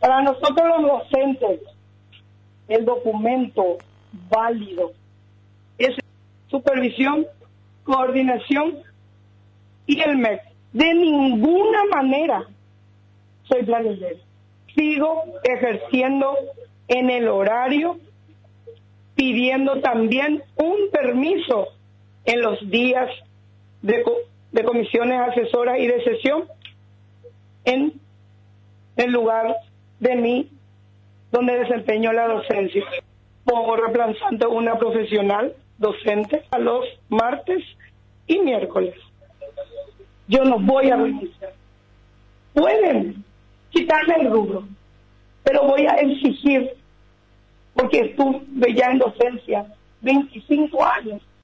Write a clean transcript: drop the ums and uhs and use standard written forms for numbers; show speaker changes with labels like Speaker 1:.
Speaker 1: Para nosotros los docentes, el documento válido es supervisión, coordinación y el MEC. De ninguna manera soy planillero. Sigo ejerciendo en el horario, pidiendo también un permiso en los días de comisiones asesoras y de sesión en el lugar de mí donde desempeño la docencia. Como reemplazante una profesional docente a los martes y miércoles. Yo no voy a renunciar. Pueden quitarme el rubro, pero voy a exigir, porque estuve ya en docencia 25 años,